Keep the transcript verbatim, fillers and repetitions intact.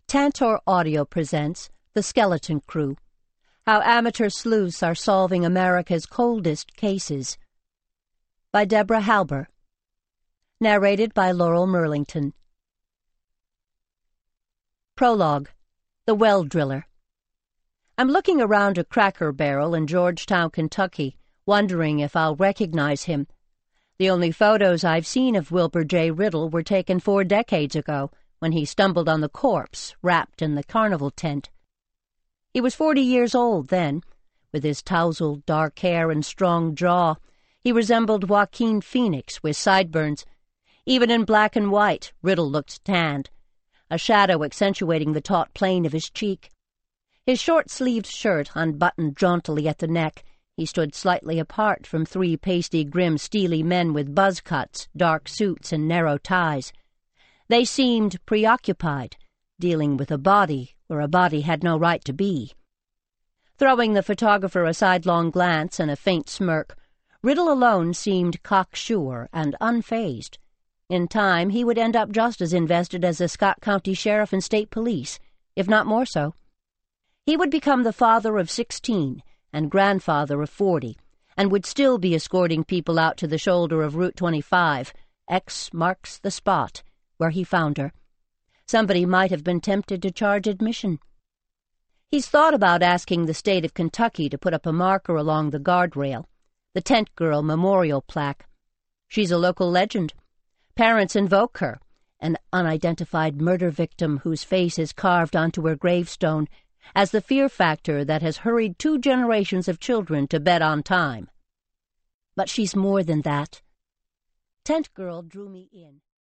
Tantor Audio presents The Skeleton Crew, How Amateur Sleuths Are Solving America's Coldest Cases, by Deborah Halber. Narrated by Laurel Merlington. Prologue. The Well Driller. I'm looking around a Cracker Barrel in Georgetown, Kentucky, wondering if I'll recognize him. The only photos I've seen of Wilbur J. Riddle were taken four decades ago, when he stumbled on the corpse wrapped in the carnival tent. He was forty years old then. With his tousled dark hair and strong jaw, he resembled Joaquin Phoenix with sideburns. Even in black and white, Riddle looked tanned, a shadow accentuating the taut plane of his cheek. His short-sleeved shirt unbuttoned jauntily at the neck. He stood slightly apart from three pasty, grim, steely men with buzz cuts, dark suits, and narrow ties. They seemed preoccupied, dealing with a body where a body had no right to be. Throwing the photographer a sidelong glance and a faint smirk, Riddle alone seemed cocksure and unfazed. In time, he would end up just as invested as the Scott County Sheriff and State Police, if not more so. He would become the father of sixteen and grandfather of forty, and would still be escorting people out to the shoulder of Route twenty-five. X marks the spot where he found her. Somebody might have been tempted to charge admission. He's thought about asking the state of Kentucky to put up a marker along the guardrail, the Tent Girl Memorial plaque. She's a local legend. Parents invoke her, an unidentified murder victim whose face is carved onto her gravestone, as the fear factor that has hurried two generations of children to bed on time. But she's more than that. Tent Girl drew me in.